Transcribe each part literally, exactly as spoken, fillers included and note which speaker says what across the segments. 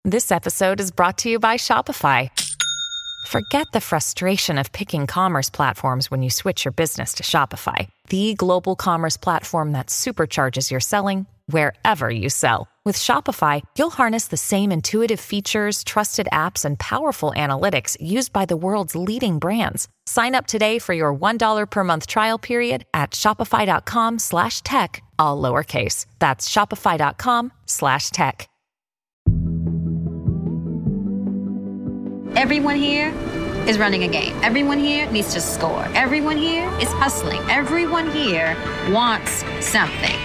Speaker 1: This episode is brought to you by Shopify. Forget the frustration of picking commerce platforms when you switch your business to Shopify, the global commerce platform that supercharges your selling wherever you sell. With Shopify, you'll harness the same intuitive features, trusted apps, and powerful analytics used by the world's leading brands. Sign up today for your one dollar per month trial period at shopify.com slash tech, all lowercase. That's shopify.com slash tech.
Speaker 2: Everyone here is running a game. Everyone here needs to score. Everyone here is hustling. Everyone here wants something.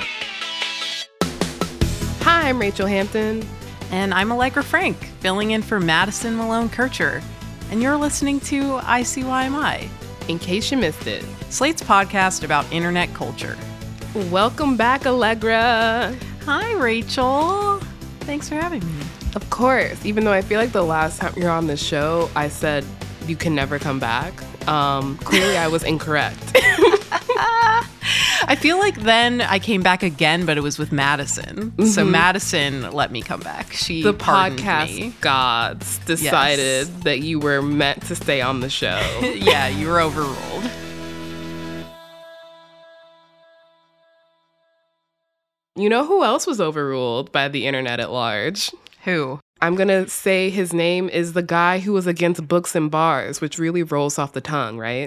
Speaker 3: Hi, I'm Rachel Hampton.
Speaker 4: And I'm Allegra Frank, filling in for Madison Malone Kircher. And you're listening to I C Y M I.
Speaker 3: In case you missed it.
Speaker 4: Slate's podcast about internet culture.
Speaker 3: Welcome back, Allegra.
Speaker 4: Hi, Rachel. Thanks for having me.
Speaker 3: Of course. Even though I feel like the last time you're on the show, I said you can never come back. Um, clearly, I was incorrect.
Speaker 4: I feel like then I came back again, but it was with Madison. Mm-hmm. So Madison let me come back. She
Speaker 3: the
Speaker 4: pardoned
Speaker 3: podcast
Speaker 4: me.
Speaker 3: gods decided
Speaker 4: yes.
Speaker 3: that you were meant to stay on the show.
Speaker 4: Yeah, you were overruled.
Speaker 3: You know who else was overruled by the internet at large?
Speaker 4: Who?
Speaker 3: I'm going to say his name is the guy who was against books and bars, which really rolls off the tongue, right?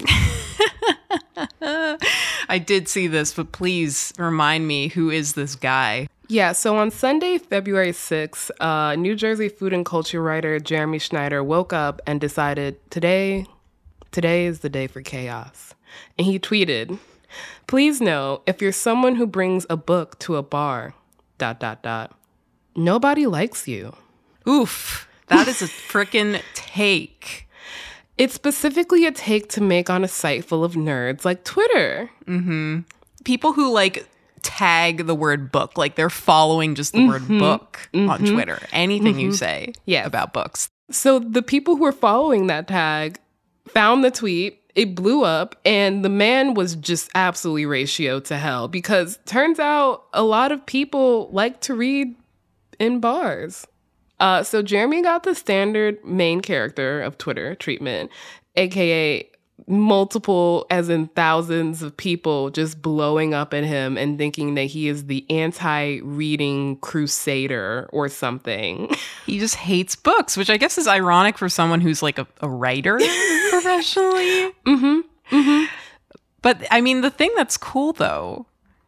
Speaker 4: I did see this, but please remind me, who is this guy?
Speaker 3: Yeah, so on Sunday, February sixth, uh, New Jersey food and culture writer Jeremy Schneider woke up and decided, today, today is the day for chaos. And he tweeted, "Please know, if you're someone who brings a book to a bar, dot, dot, dot, nobody likes you."
Speaker 4: Oof, that is a frickin' take.
Speaker 3: It's specifically a take to make on a site full of nerds like Twitter.
Speaker 4: Mm-hmm. People who, like, tag the word book, like they're following just the mm-hmm. word book mm-hmm. on Twitter. Anything mm-hmm. you say
Speaker 3: yeah.
Speaker 4: about books.
Speaker 3: So the people who are following that tag found the tweet, it blew up, and the man was just absolutely ratio to hell because turns out a lot of people like to read in bars. Uh, so Jeremy got the standard main character of Twitter treatment, a k a multiple, as in thousands of people just blowing up at him and thinking that he is the anti-reading crusader or something.
Speaker 4: He just hates books, which I guess is ironic for someone who's like a, a writer professionally.
Speaker 3: Mm-hmm. Mm-hmm.
Speaker 4: But I mean, the thing that's cool though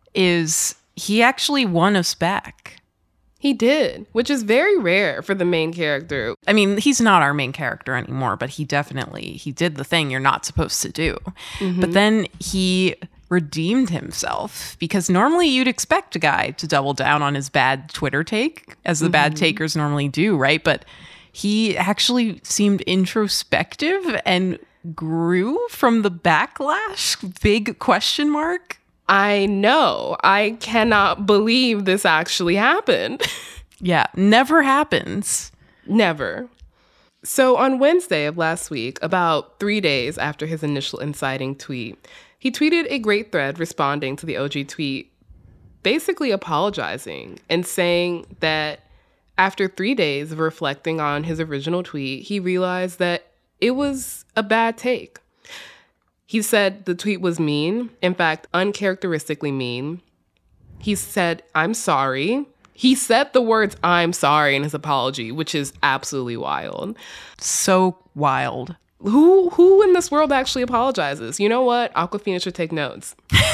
Speaker 4: is he actually won us back.
Speaker 3: He did, which is very rare for the main character.
Speaker 4: I mean, he's not our main character anymore, but he definitely, he did the thing you're not supposed to do. Mm-hmm. But then he redeemed himself because normally you'd expect a guy to double down on his bad Twitter take, as the mm-hmm. bad takers normally do, right? But he actually seemed introspective and grew from the backlash, big question mark.
Speaker 3: I know. I cannot believe this actually happened.
Speaker 4: Yeah, never happens.
Speaker 3: Never. So on Wednesday of last week, about three days after his initial inciting tweet, he tweeted a great thread responding to the O G tweet, basically apologizing and saying that after three days of reflecting on his original tweet, he realized that it was a bad take. He said the tweet was mean, in fact, uncharacteristically mean. He said, "I'm sorry." He said the words, "I'm sorry" in his apology, which is absolutely wild.
Speaker 4: So wild.
Speaker 3: Who who in this world actually apologizes? You know what? Awkwafina should take notes.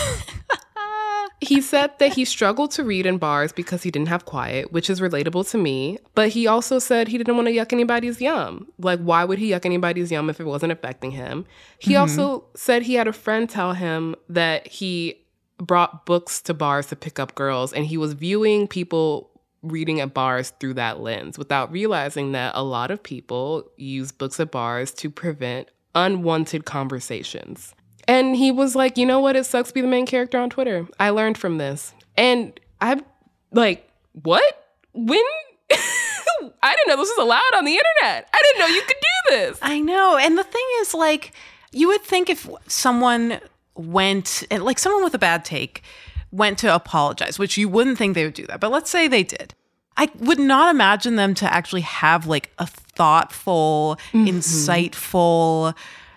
Speaker 3: He said that he struggled to read in bars because he didn't have quiet, which is relatable to me. But he also said he didn't want to yuck anybody's yum. Like, why would he yuck anybody's yum if it wasn't affecting him? He mm-hmm. also said he had a friend tell him that he brought books to bars to pick up girls, and he was viewing people reading at bars through that lens without realizing that a lot of people use books at bars to prevent unwanted conversations. And he was like, you know what? It sucks to be the main character on Twitter. I learned from this. And I'm like, what? When? I didn't know this was allowed on the internet. I didn't know you could do this.
Speaker 4: I know. And the thing is, like, you would think if someone went, like someone with a bad take went to apologize, which you wouldn't think they would do that. But let's say they did. I would not imagine them to actually have like a thoughtful, mm-hmm. insightful,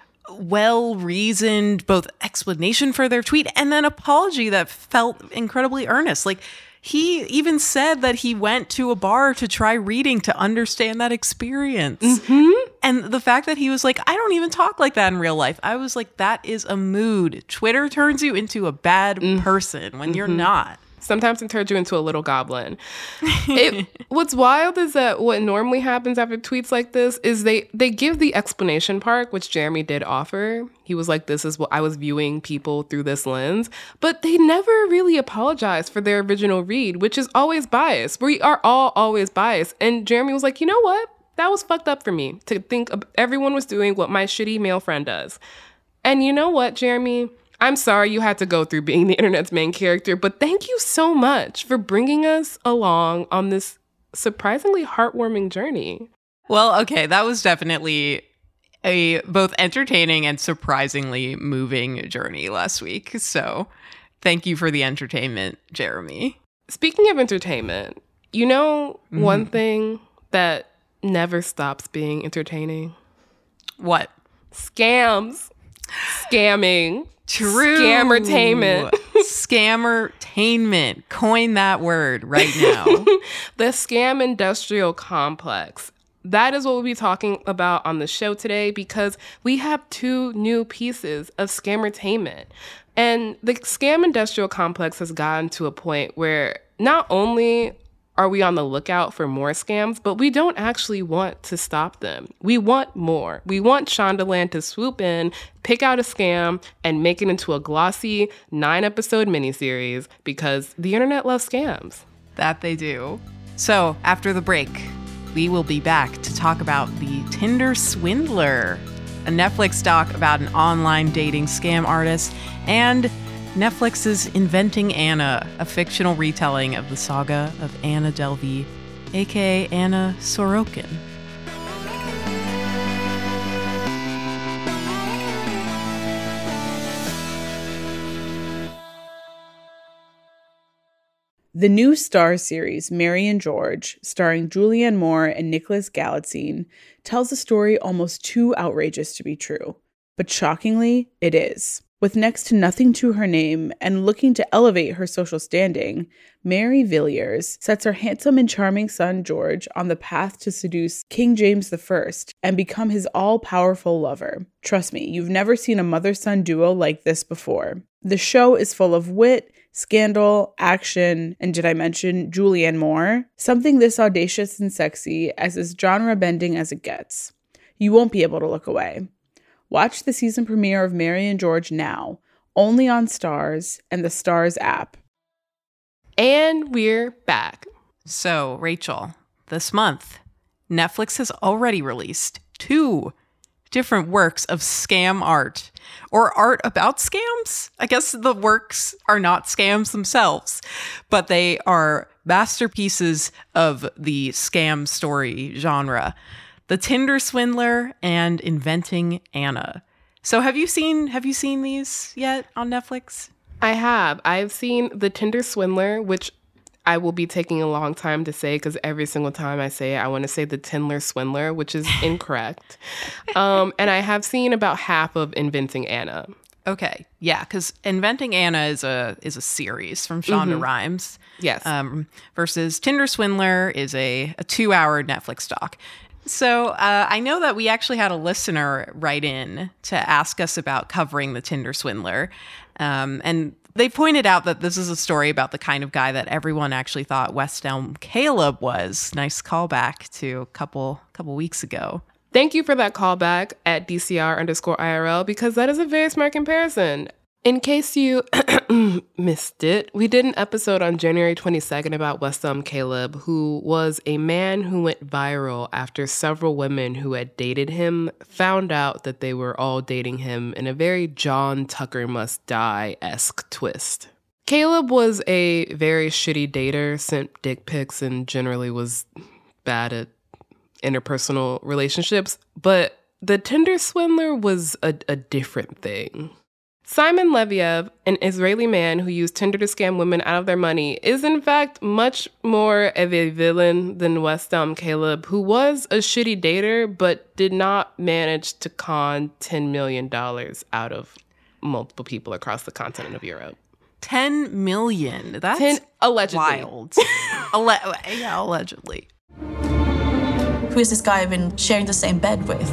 Speaker 4: well-reasoned both explanation for their tweet and then apology that felt incredibly earnest. Like, he even said that he went to a bar to try reading to understand that experience.
Speaker 3: Mm-hmm.
Speaker 4: And the fact that he was like, I don't even talk like that in real life. I was like, that is a mood. Twitter turns you into a bad mm-hmm. person when mm-hmm. you're not.
Speaker 3: Sometimes it turns you into a little goblin. It, what's wild is that what normally happens after tweets like this is they, they give the explanation part, which Jeremy did offer. He was like, this is what I was viewing people through this lens. But they never really apologized for their original read, which is always biased. We are all always biased. And Jeremy was like, you know what? That was fucked up for me to think everyone was doing what my shitty male friend does. And you know what, Jeremy? I'm sorry you had to go through being the internet's main character, but thank you so much for bringing us along on this surprisingly heartwarming journey.
Speaker 4: Well, okay, that was definitely a both entertaining and surprisingly moving journey last week. So thank you for the entertainment, Jeremy.
Speaker 3: Speaking of entertainment, you know mm-hmm. one thing that never stops being entertaining?
Speaker 4: What?
Speaker 3: Scams. Scamming.
Speaker 4: True.
Speaker 3: Scammertainment.
Speaker 4: Scammertainment. Coin that word right now.
Speaker 3: The scam industrial complex. That is what we'll be talking about on the show today because we have two new pieces of scammertainment. And the scam industrial complex has gotten to a point where not only are we on the lookout for more scams, but we don't actually want to stop them. We want more. We want Shondaland to swoop in, pick out a scam, and make it into a glossy nine-episode miniseries because the internet loves scams.
Speaker 4: That they do. So, after the break, we will be back to talk about The Tinder Swindler, a Netflix doc about an online dating scam artist, and Netflix's Inventing Anna, a fictional retelling of the saga of Anna Delvey, aka Anna Sorokin.
Speaker 5: The new Starz series, Mary and George, starring Julianne Moore and Nicholas Galitzine, tells a story almost too outrageous to be true. But shockingly, it is. With next to nothing to her name and looking to elevate her social standing, Mary Villiers sets her handsome and charming son George on the path to seduce King James the First and become his all-powerful lover. Trust me, you've never seen a mother-son duo like this before. The show is full of wit, scandal, action, and did I mention Julianne Moore? Something this audacious and sexy as is genre-bending as it gets. You won't be able to look away. Watch the season premiere of Mary and George now, only on Starz and the Starz app.
Speaker 3: And we're back.
Speaker 4: So, Rachel, this month, Netflix has already released two different works of scam art, or art about scams. I guess the works are not scams themselves, but they are masterpieces of the scam story genre. The Tinder Swindler and Inventing Anna. So have you seen have you seen these yet on Netflix?
Speaker 3: I have. I've seen The Tinder Swindler, which I will be taking a long time to say because every single time I say it, I want to say The Tinder Swindler, which is incorrect. um, and I have seen about half of Inventing Anna.
Speaker 4: Okay, yeah, because Inventing Anna is a is a series from Shonda mm-hmm. Rhimes.
Speaker 3: Yes.
Speaker 4: Um, versus Tinder Swindler is a, a two-hour Netflix doc. So uh, I know that we actually had a listener write in to ask us about covering The Tinder Swindler. Um, and they pointed out that this is a story about the kind of guy that everyone actually thought West Elm Caleb was. Nice callback to a couple couple weeks ago.
Speaker 3: Thank you for that callback at D C R underscore I R L because that is a very smart comparison. In case you missed it, we did an episode on January twenty-second about West Elm Caleb, who was a man who went viral after several women who had dated him found out that they were all dating him in a very John Tucker Must Die-esque twist. Caleb was a very shitty dater, sent dick pics, and generally was bad at interpersonal relationships, but the Tinder Swindler was a, a different thing. Simon Leviev, an Israeli man who used Tinder to scam women out of their money, is in fact much more of a villain than Westham Caleb, who was a shitty dater but did not manage to con ten million dollars out of multiple people across the continent of Europe.
Speaker 4: ten million. That's
Speaker 3: ten, allegedly.
Speaker 4: Wild. Alle- yeah, allegedly.
Speaker 6: Who is this guy I've been sharing the same bed with?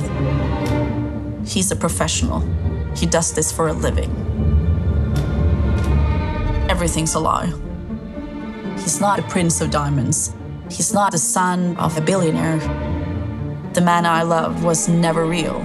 Speaker 6: He's a professional. He does this for a living. Everything's a lie. He's not a prince of diamonds. He's not the son of a billionaire. The man I love was never real.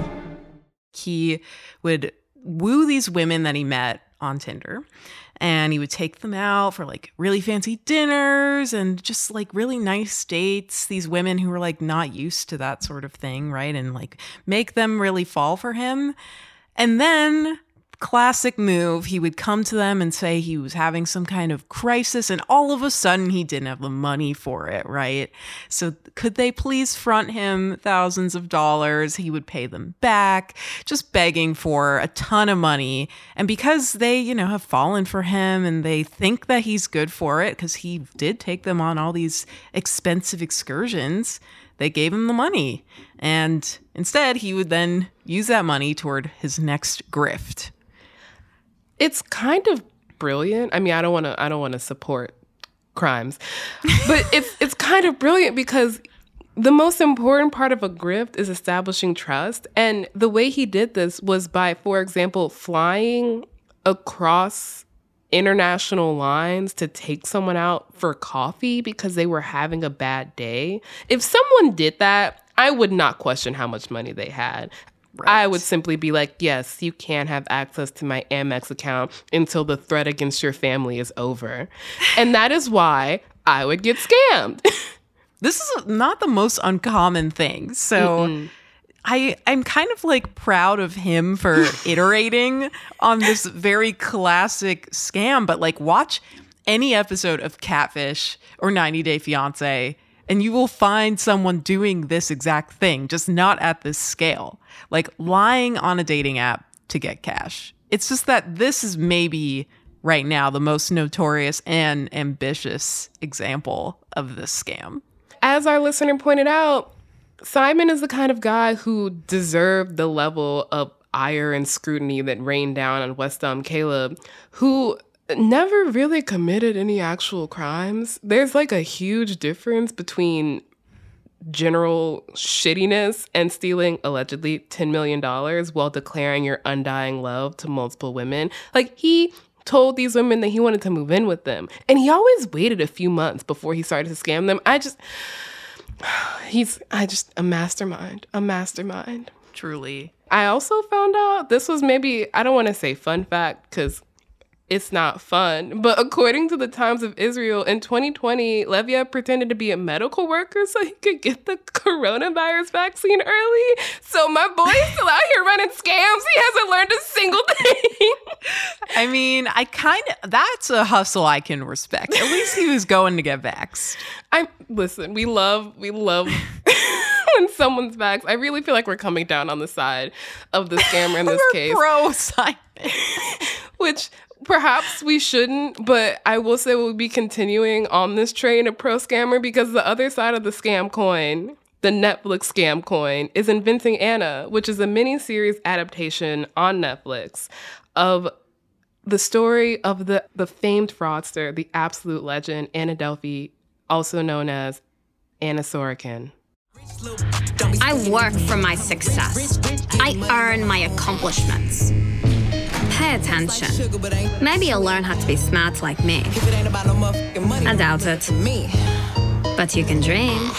Speaker 4: He would woo these women that he met on Tinder, and he would take them out for like really fancy dinners and just like really nice dates. These women who were like not used to that sort of thing, right? And like make them really fall for him. And then, classic move, he would come to them and say he was having some kind of crisis, and all of a sudden he didn't have the money for it, right? So could they please front him thousands of dollars? He would pay them back, just begging for a ton of money. And because they, you know, have fallen for him and they think that he's good for it, because he did take them on all these expensive excursions, they gave him the money. And instead, he would then use that money toward his next grift.
Speaker 3: It's kind of brilliant. I mean, I don't want to I don't want to support crimes, but it's it's kind of brilliant because the most important part of a grift is establishing trust. And the way he did this was by, for example, flying across international lines to take someone out for coffee because they were having a bad day. If someone did that, I would not question how much money they had. Right. I would simply be like, yes, you can have access to my Amex account until the threat against your family is over. And that is why I would get scammed.
Speaker 4: This is not the most uncommon thing. So Mm-mm. I, I'm kind of like proud of him for iterating on this very classic scam. But like watch any episode of Catfish or ninety Day Fiancé and you will find someone doing this exact thing, just not at this scale. Like lying on a dating app to get cash. It's just that this is maybe right now the most notorious and ambitious example of this scam.
Speaker 3: As our listener pointed out, Simon is the kind of guy who deserved the level of ire and scrutiny that rained down on Westham Caleb, who never really committed any actual crimes. There's like a huge difference between general shittiness and stealing allegedly ten million dollars while declaring your undying love to multiple women. Like, he told these women that he wanted to move in with them, and he always waited a few months before he started to scam them. I just... He's, I just, a mastermind, a mastermind.
Speaker 4: Truly.
Speaker 3: I also found out, this was maybe, I don't want to say fun fact because it's not fun, but according to the Times of Israel, in twenty twenty, Leviev pretended to be a medical worker so he could get the coronavirus vaccine early. So my boy is still out here running scams. He hasn't learned a single thing.
Speaker 4: I mean, I kind of, that's a hustle I can respect. At least he was going to get vaxxed.
Speaker 3: I listen, we love, we love when someone's vaxxed. I really feel like we're coming down on the side of the scammer in this
Speaker 4: we're
Speaker 3: case.
Speaker 4: Pro Simon.
Speaker 3: Which perhaps we shouldn't, but I will say we'll be continuing on this train of pro scammer because the other side of the scam coin, the Netflix scam coin, is Inventing Anna, which is a miniseries adaptation on Netflix of the story of the, the famed fraudster, the absolute legend, Anna Delvey, also known as Anna Sorokin.
Speaker 2: I work for my success. I earn my accomplishments. Pay attention. Maybe you'll learn how to be smart like me. I doubt it. But you can dream.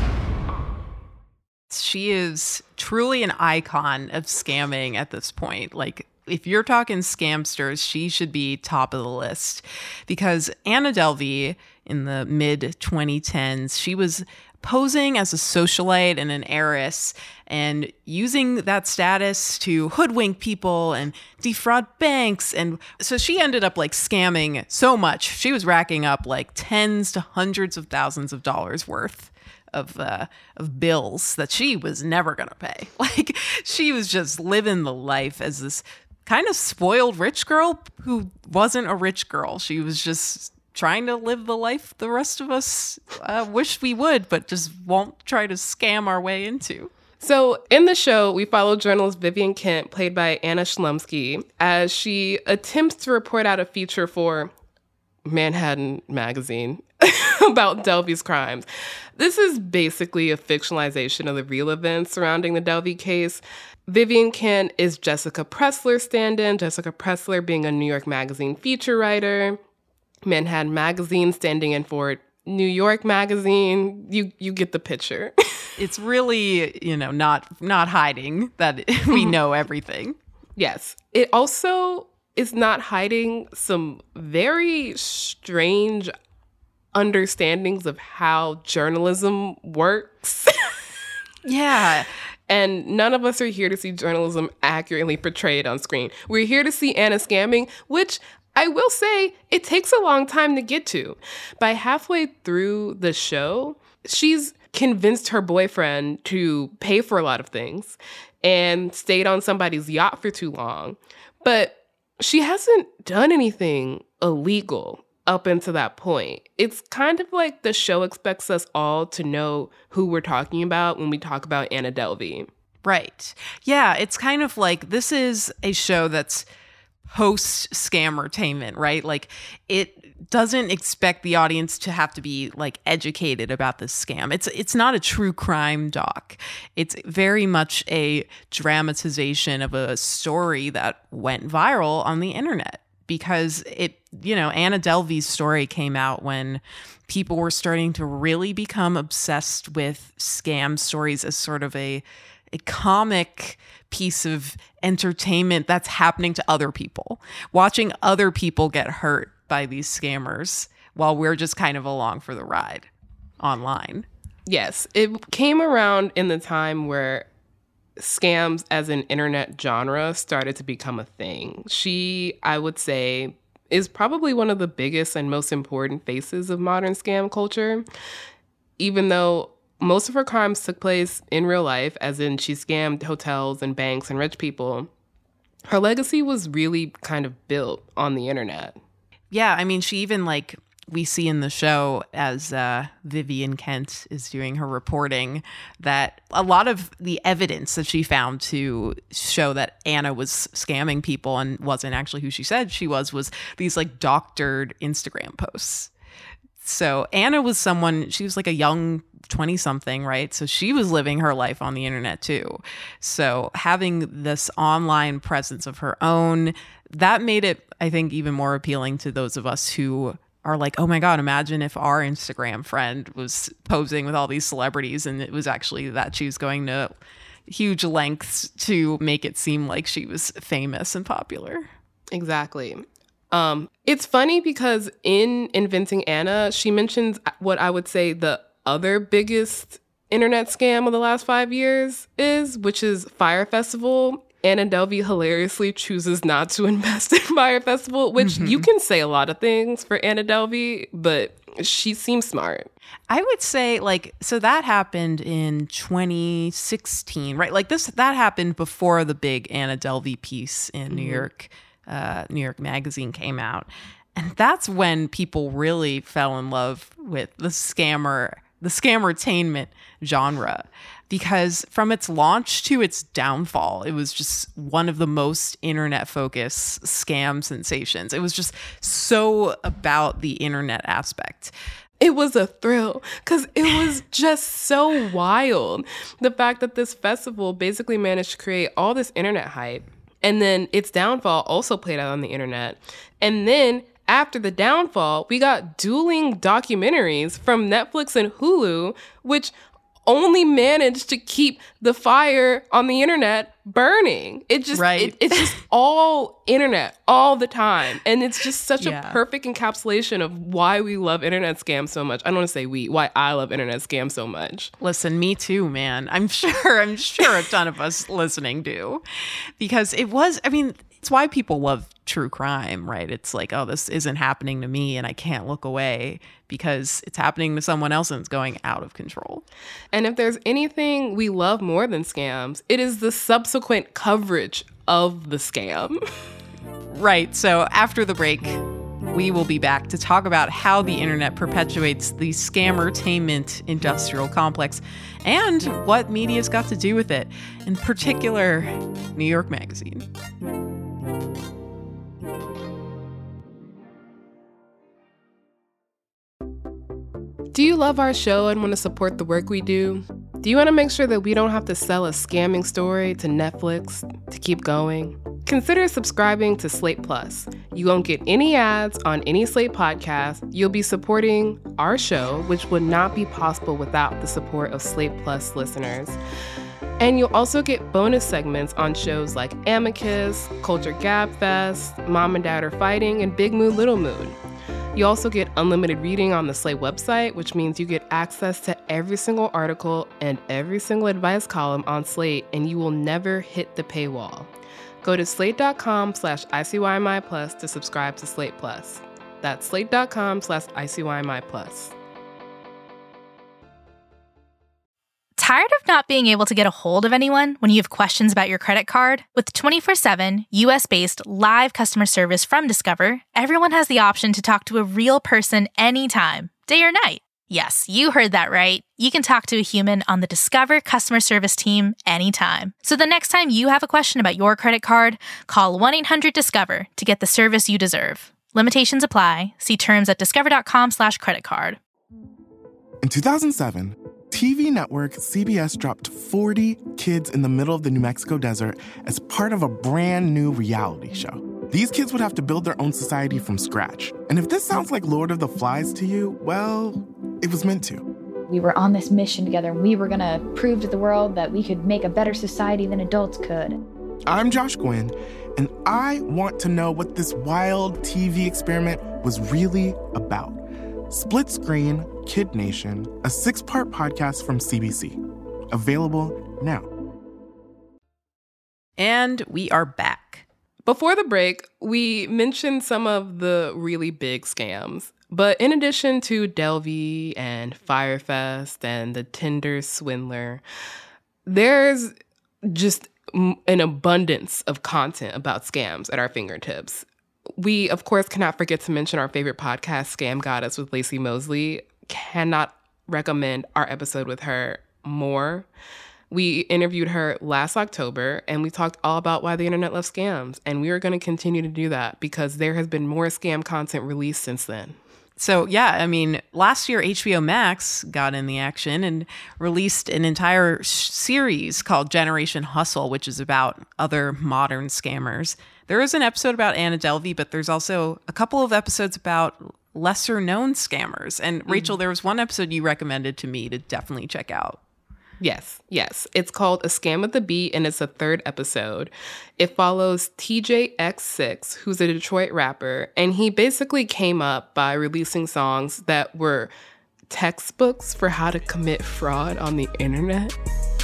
Speaker 4: She is truly an icon of scamming at this point. Like, if you're talking scamsters, she should be top of the list. Because Anna Delvey, in the mid twenty tens, she was posing as a socialite and an heiress and using that status to hoodwink people and defraud banks. And so she ended up like scamming so much. She was racking up like tens to hundreds of thousands of dollars worth of uh, of bills that she was never going to pay. Like, she was just living the life as this kind of spoiled rich girl who wasn't a rich girl. She was just trying to live the life the rest of us uh, wish we would, but just won't try to scam our way into.
Speaker 3: So in the show, we follow journalist Vivian Kent, played by Anna Chlumsky, as she attempts to report out a feature for Manhattan Magazine about Delvey's crimes. This is basically a fictionalization of the real events surrounding the Delvey case. Vivian Kent is Jessica Pressler's stand-in, Jessica Pressler being a New York Magazine feature writer, Manhattan Magazine standing in for New York Magazine. You you get the picture.
Speaker 4: It's really, you know, not not hiding that we know everything.
Speaker 3: Yes. It also is not hiding some very strange understandings of how journalism works.
Speaker 4: Yeah.
Speaker 3: And none of us are here to see journalism accurately portrayed on screen. We're here to see Anna scamming, which I will say it takes a long time to get to. By halfway through the show, she's convinced her boyfriend to pay for a lot of things and stayed on somebody's yacht for too long. But she hasn't done anything illegal up until that point. It's kind of like the show expects us all to know who we're talking about when we talk about Anna Delvey.
Speaker 4: Right. Yeah, it's kind of like this is a show that's post-scammertainment, right? Like it doesn't expect the audience to have to be like educated about this scam. It's it's not a true crime doc. It's very much a dramatization of a story that went viral on the internet because it, you know, Anna Delvey's story came out when people were starting to really become obsessed with scam stories as sort of a a comic piece of entertainment that's happening to other people, watching other people get hurt by these scammers while we're just kind of along for the ride online.
Speaker 3: Yes, it came around in the time where scams as an internet genre started to become a thing. She, I would say, is probably one of the biggest and most important faces of modern scam culture, even though most of her crimes took place in real life, as in she scammed hotels and banks and rich people. Her legacy was really kind of built on the internet.
Speaker 4: Yeah, I mean, she even like we see in the show as uh, Vivian Kent is doing her reporting that a lot of the evidence that she found to show that Anna was scamming people and wasn't actually who she said she was, was these like doctored Instagram posts. So Anna was someone, she was like a young twenty-something, right? So she was living her life on the internet too. So having this online presence of her own, that made it, I think, even more appealing to those of us who are like, oh my God, imagine if our Instagram friend was posing with all these celebrities and it was actually that she was going to huge lengths to make it seem like she was famous and popular.
Speaker 3: Exactly. Um, it's funny because in Inventing Anna, she mentions what I would say the other biggest internet scam of the last five years is, which is Fyre Festival. Anna Delvey hilariously chooses not to invest in Fyre Festival, which mm-hmm. you can say a lot of things for Anna Delvey, but she seems smart.
Speaker 4: I would say, like, so that happened in twenty sixteen, right? Like this, that happened before the big Anna Delvey piece in mm-hmm. New York, uh, New York Magazine came out. And that's when people really fell in love with the scammer, the scammertainment genre, because from its launch to its downfall, it was just one of the most internet-focused scam sensations. It was just so about the internet aspect.
Speaker 3: It was a thrill because it was just so wild. The fact that this festival basically managed to create all this internet hype, and then its downfall also played out on the internet. And then after the downfall, we got dueling documentaries from Netflix and Hulu, which only managed to keep the fire on the internet burning. It just,
Speaker 4: right.
Speaker 3: it, it's just all internet all the time. And it's just such
Speaker 4: yeah.
Speaker 3: a perfect encapsulation of why we love internet scams so much. I don't want to say we, why I love internet scams so much.
Speaker 4: Listen, me too, man. I'm sure, I'm sure a ton of us listening do. Because it was, I mean, it's why people love true crime, right? It's like, oh, this isn't happening to me and I can't look away because it's happening to someone else and it's going out of control.
Speaker 3: And if there's anything we love more than scams, it is the subsequent coverage of the scam.
Speaker 4: Right. So after the break, we will be back to talk about how the internet perpetuates the scammertainment industrial complex and what media's got to do with it, in particular, New York Magazine.
Speaker 3: Do you love our show and want to support the work we do? Do you want to make sure that we don't have to sell a scamming story to Netflix to keep going? Consider subscribing to Slate Plus. You won't get any ads on any Slate podcast. You'll be supporting our show, which would not be possible without the support of Slate Plus listeners. And you'll also get bonus segments on shows like Amicus, Culture Gab Fest, Mom and Dad Are Fighting, and Big Mood, Little Mood. You also get unlimited reading on the Slate website, which means you get access to every single article and every single advice column on Slate, and you will never hit the paywall. Go to slate.com slash ICYMI plus to subscribe to Slate Plus. That's slate.com slash ICYMI plus.
Speaker 7: Tired of not being able to get a hold of anyone when you have questions about your credit card? With twenty-four seven U S-based live customer service from Discover, everyone has the option to talk to a real person anytime, day or night. Yes, you heard that right. You can talk to a human on the Discover customer service team anytime. So the next time you have a question about your credit card, call one eight hundred discover to get the service you deserve. Limitations apply. See terms at discover.com slash credit card.
Speaker 8: In two thousand seven, T V network C B S dropped forty kids in the middle of the New Mexico desert as part of a brand new reality show. These kids would have to build their own society from scratch. And if this sounds like Lord of the Flies to you, well, it was meant to.
Speaker 9: We were on this mission together, and we were going to prove to the world that we could make a better society than adults could.
Speaker 8: I'm Josh Gwynn, and I want to know what this wild T V experiment was really about. Split Screen Kid Nation, a six-part podcast from C B C. Available now.
Speaker 4: And we are back.
Speaker 3: Before the break, we mentioned some of the really big scams. But in addition to Delvey and Firefest and the Tinder swindler, there's just an abundance of content about scams at our fingertips. We, of course, cannot forget to mention our favorite podcast, Scam Goddess with Lacey Mosley. Cannot recommend our episode with her more. We interviewed her last October, and we talked all about why the internet loves scams. And we are going to continue to do that because there has been more scam content released since then.
Speaker 4: So, yeah, I mean, last year, H B O Max got in the action and released an entire sh- series called Generation Hustle, which is about other modern scammers. There is an episode about Anna Delvey, but there's also a couple of episodes about lesser known scammers. And Rachel, mm-hmm. there was one episode you recommended to me to definitely check out.
Speaker 3: Yes, yes. It's called A Scam at the Beat, and it's the third episode. It follows T J X six, who's a Detroit rapper, and he basically came up by releasing songs that were textbooks for how to commit fraud on the internet.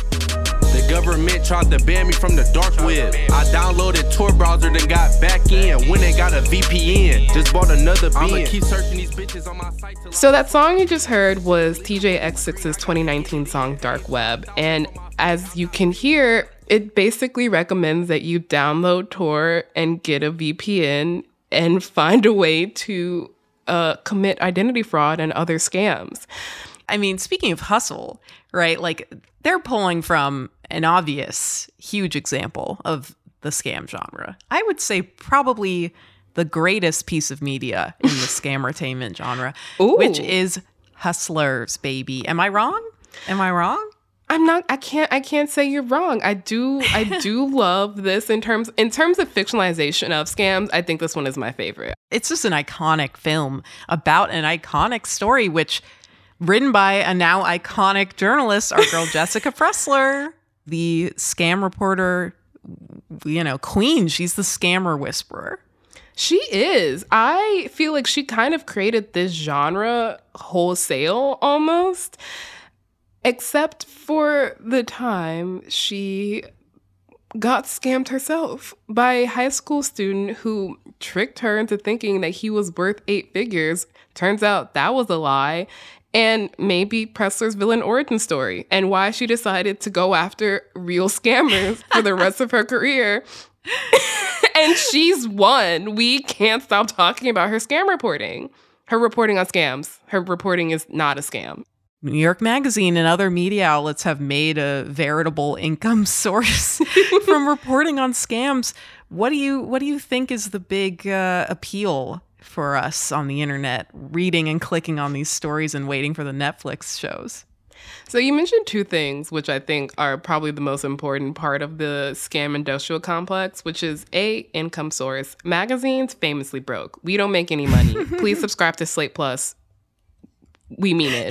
Speaker 10: The government tried to ban me from the dark web. I downloaded Tor browser, then got back in. When they got a V P N, just bought another bin. I'ma keep searching these bitches on my site.
Speaker 3: So that song you just heard was T J X six's twenty nineteen song Dark Web. And as you can hear, it basically recommends that you download Tor and get a V P N and find a way to uh, commit identity fraud and other scams.
Speaker 4: I mean, speaking of hustle, right? Like, they're pulling from an obvious, huge example of the scam genre. I would say probably the greatest piece of media in the scammertainment genre,
Speaker 3: Ooh.
Speaker 4: which is Hustlers, baby. Am I wrong? Am I wrong?
Speaker 3: I'm not, I can't, I can't say you're wrong. I do, I do love this in terms, in terms of fictionalization of scams. I think this one is my favorite.
Speaker 4: It's just an iconic film about an iconic story, which written by a now iconic journalist, our girl Jessica Pressler, the scam reporter, you know, queen. She's the scammer whisperer.
Speaker 3: She is. I feel like she kind of created this genre wholesale almost, except for the time she got scammed herself by a high school student who tricked her into thinking that he was worth eight figures. Turns out that was a lie. And maybe Pressler's villain origin story and why she decided to go after real scammers for the rest of her career. And she's won. We can't stop talking about her scam reporting. Her reporting on scams. Her reporting is not a scam.
Speaker 4: New York Magazine and other media outlets have made a veritable income source from reporting on scams. What do you what do you think is the big uh, appeal for us on the internet, reading and clicking on these stories and waiting for the Netflix shows?
Speaker 3: So you mentioned two things, which I think are probably the most important part of the scam industrial complex, which is A, income source. Magazines famously broke. We don't make any money. Please subscribe to Slate Plus. We mean it.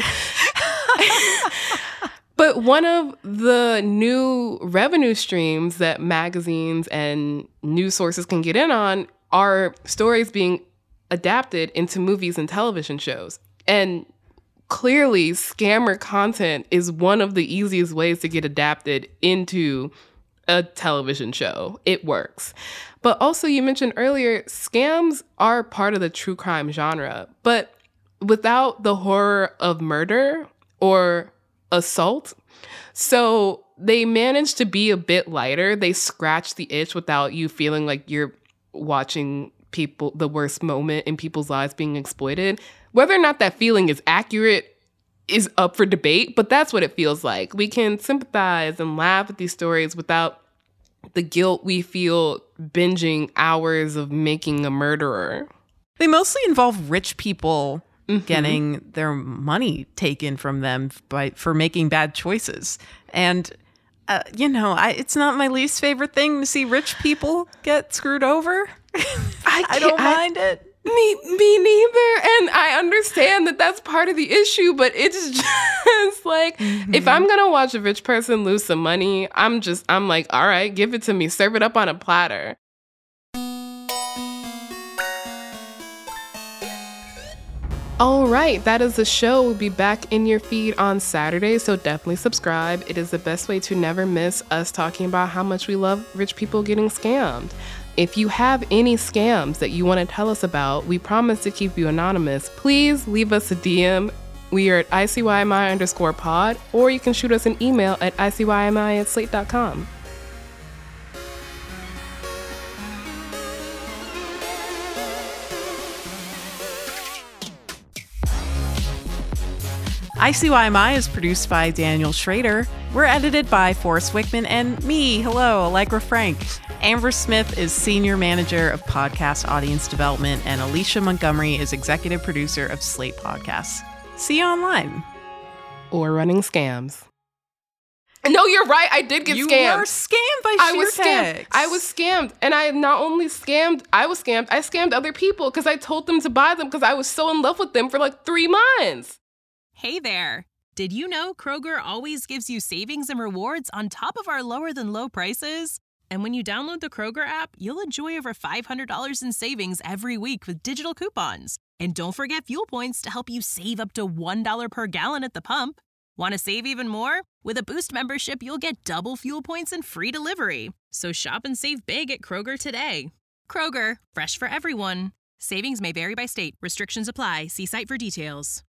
Speaker 3: But one of the new revenue streams that magazines and news sources can get in on are stories being adapted into movies and television shows. And clearly, scammer content is one of the easiest ways to get adapted into a television show. It works. But also, you mentioned earlier, scams are part of the true crime genre. But without the horror of murder or assault. So they managed to be a bit lighter. They scratch the itch without you feeling like you're watching people, the worst moment in people's lives being exploited. Whether or not that feeling is accurate is up for debate, but that's what it feels like. We can sympathize and laugh at these stories without the guilt we feel binging hours of making a murderer.
Speaker 4: They mostly involve rich people mm-hmm. getting their money taken from them by for making bad choices. And, uh, you know, I, it's not my least favorite thing to see rich people get screwed over. I, I don't mind I, it.
Speaker 3: Me, me neither. And I understand that that's part of the issue, but it's just like, mm-hmm. if I'm going to watch a rich person lose some money, I'm just, I'm like, all right, give it to me. Serve it up on a platter. All right, that is the show. We'll be back in your feed on Saturday, so definitely subscribe. It is the best way to never miss us talking about how much we love rich people getting scammed. If you have any scams that you want to tell us about, we promise to keep you anonymous. Please leave us a D M. We are at I C Y M I underscore pod, or you can shoot us an email at I C Y M I at slate dot com.
Speaker 4: I C Y M I is produced by Daniel Schrader. We're edited by Forrest Wickman and me, hello, Allegra Frank. Amber Smith is Senior Manager of Podcast Audience Development, and Alicia Montgomery is Executive Producer of Slate Podcasts. See you online.
Speaker 3: Or running scams. No, you're right. I did get
Speaker 4: you
Speaker 3: scammed.
Speaker 4: You were scammed by
Speaker 3: I was scammed.
Speaker 4: Text.
Speaker 3: I was scammed. And I not only scammed, I was scammed, I scammed other people because I told them to buy them because I was so in love with them for like three months.
Speaker 11: Hey there. Did you know Kroger always gives you savings and rewards on top of our lower than low prices? And when you download the Kroger app, you'll enjoy over five hundred dollars in savings every week with digital coupons. And don't forget fuel points to help you save up to one dollar per gallon at the pump. Want to save even more? With a Boost membership, you'll get double fuel points and free delivery. So shop and save big at Kroger today. Kroger, fresh for everyone. Savings may vary by state. Restrictions apply. See site for details.